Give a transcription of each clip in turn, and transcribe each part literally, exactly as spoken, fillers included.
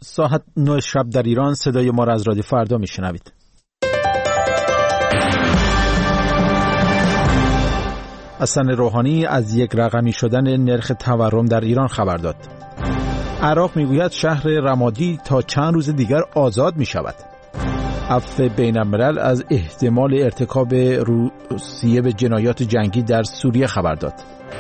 ساعت نه شب در ایران صدای ما را از رادیو فردا میشنوید. حسن روحانی از یک رقمی شدن نرخ تورم در ایران خبر داد. عراق میگوید شهر رمادی تا چند روز دیگر آزاد می شود. عفو بین الملل از احتمال ارتکاب روسیه به جنایات جنگی در سوریه خبر داد.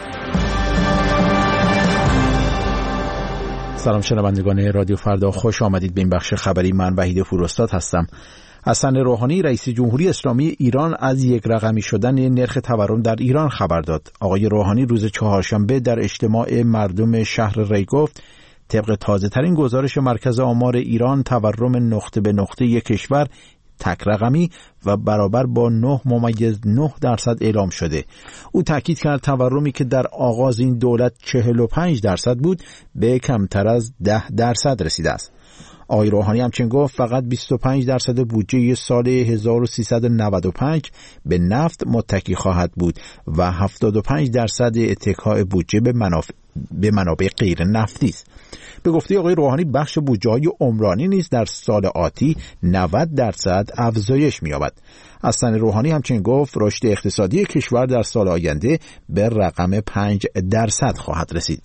سلام شنوندگان رادیو فردا، خوش آمدید به این بخش خبری. من وحید فروستاد هستم. حسن روحانی رئیس جمهوری اسلامی ایران از یک رقمی شدن نرخ تورم در ایران خبر داد. آقای روحانی روز چهارشنبه در اجتماع مردم شهر ری گفت طبق تازه ترین گزارش مرکز آمار ایران تورم نقطه به نقطه یک کشور تک رقمی و برابر با نه ممیز نه درصد اعلام شده. او تاکید کرد تورمی که در آغاز این دولت چهل و پنج درصد بود به کمتر از ده درصد رسیده است. آقای روحانی همچنین گفت فقط بیست و پنج درصد بودجه سال هزار و سیصد و نود و پنج به نفت متکی خواهد بود و هفتاد و پنج درصد اتکای بودجه به منافع به منابع غیر نفتی است. به گفته آقای روحانی بخش بودجه‌های عمرانی نیز در سال آتی نود درصد افزایش می‌یابد. حسن روحانی همچنین گفت رشد اقتصادی کشور در سال آینده به رقم پنج درصد خواهد رسید.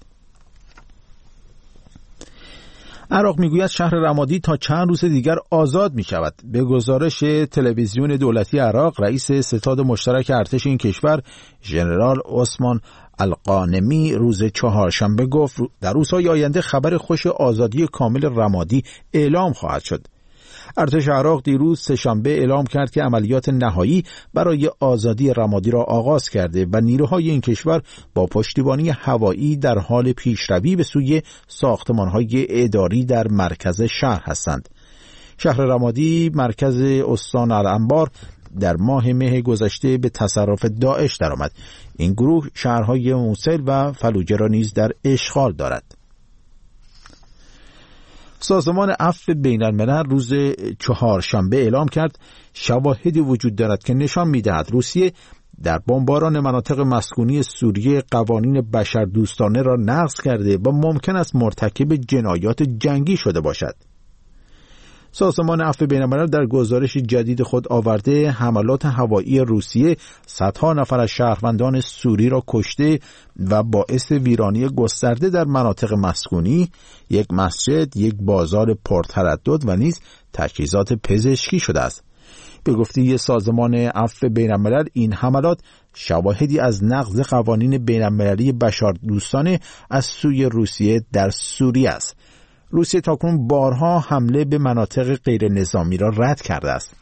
عراق میگوید شهر رمادی تا چند روز دیگر آزاد می شود. به گزارش تلویزیون دولتی عراق، رئیس ستاد مشترک ارتش این کشور ژنرال عثمان القانمی روز چهارشنبه گفت در روزهای آینده خبر خوش آزادی کامل رمادی اعلام خواهد شد. ارتش عراق دیروز سه‌شنبه اعلام کرد که عملیات نهایی برای آزادی رمادی را آغاز کرده و نیروهای این کشور با پشتیبانی هوایی در حال پیشروی به سوی ساختمان‌های اداری در مرکز شهر هستند. شهر رمادی مرکز استان الانبار در ماه مه گذشته به تصرف داعش درآمد. این گروه شهرهای موصل و فلوجه را نیز در اشغال دارد. سازمان عفو بین الملل روز چهارشنبه اعلام کرد شواهدی وجود دارد که نشان می‌دهد روسیه در بمباران مناطق مسکونی سوریه قوانین بشردوستانه را نقض کرده و ممکن است مرتکب جنایات جنگی شده باشد. سازمان عفو بین الملل در گزارش جدید خود آورده حملات هوایی روسیه صدها نفر از شهروندان سوری را کشته و باعث ویرانی گسترده در مناطق مسکونی، یک مسجد، یک بازار پرتردد و نیز تجهیزات پزشکی شده است. به گفته سازمان عفو بین الملل این حملات شواهدی از نقض قوانین بین المللی بشردوستانه از سوی روسیه در سوریه است. روسیه تاکنون بارها حمله به مناطق غیر نظامی را رد کرده است.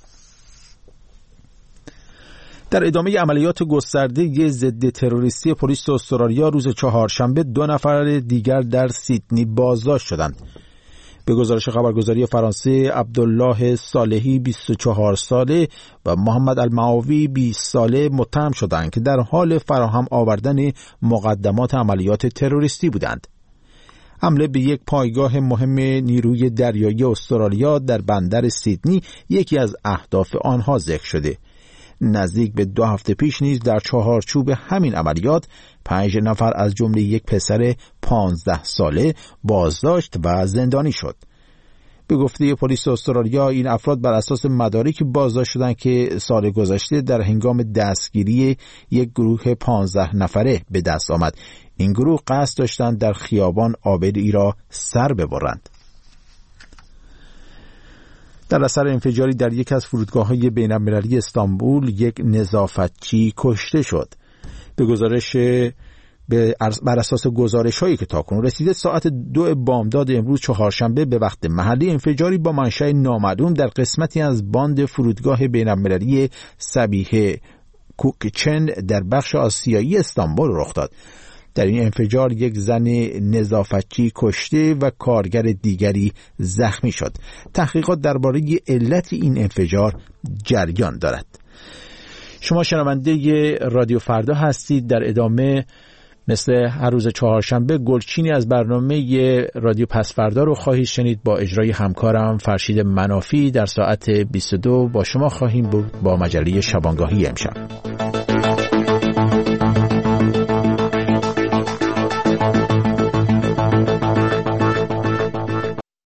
در ادامه عملیات گسترده ضد تروریستی پلیس استرالیا روز چهارشنبه دو نفر دیگر در سیدنی بازداشت شدند. به گزارش خبرگزاری فرانسه عبدالله صالحی بیست و چهار ساله و محمد المعاوی بیست ساله متهم شدند که در حال فراهم آوردن مقدمات عملیات تروریستی بودند. حمله به یک پایگاه مهم نیروی دریایی استرالیا در بندر سیدنی یکی از اهداف آنها ذکر شده. نزدیک به دو هفته پیش نیز در چهارچوب همین عملیات پنج نفر از جمله یک پسر پانزده ساله بازداشت و زندانی شد. به گفته پلیس استرالیا این افراد بر اساس مدارکی بازداشت شدند که سال گذشته در هنگام دستگیری یک گروه پانزده نفره به دست آمد. این گروه قصد داشتند در خیابان آبادی را سر ببرند. در اثر انفجاری در یک از فرودگاه‌های بین‌المللی استانبول یک نظافتچی کشته شد. به گزارش بر اساس گزارش‌هایی که تاکنون رسیده ساعت دو بامداد امروز چهارشنبه به وقت محلی انفجاری با منشأ نامعلوم در قسمتی از باند فرودگاه بین‌المللی صبیح کوکچن در بخش آسیایی استانبول رخ داد. در این انفجار یک زن نظافتچی کشته و کارگر دیگری زخمی شد. تحقیقات درباره علت این انفجار جریان دارد. شما شنونده رادیو فردا هستید. در ادامه مثل هر روز چهارشنبه گلچینی از برنامه رادیو پس فردا رو خواهید شنید با اجرای همکارم فرشید منافی. در ساعت بیست و دو با شما خواهیم بود با مجله شبانگاهی امشب.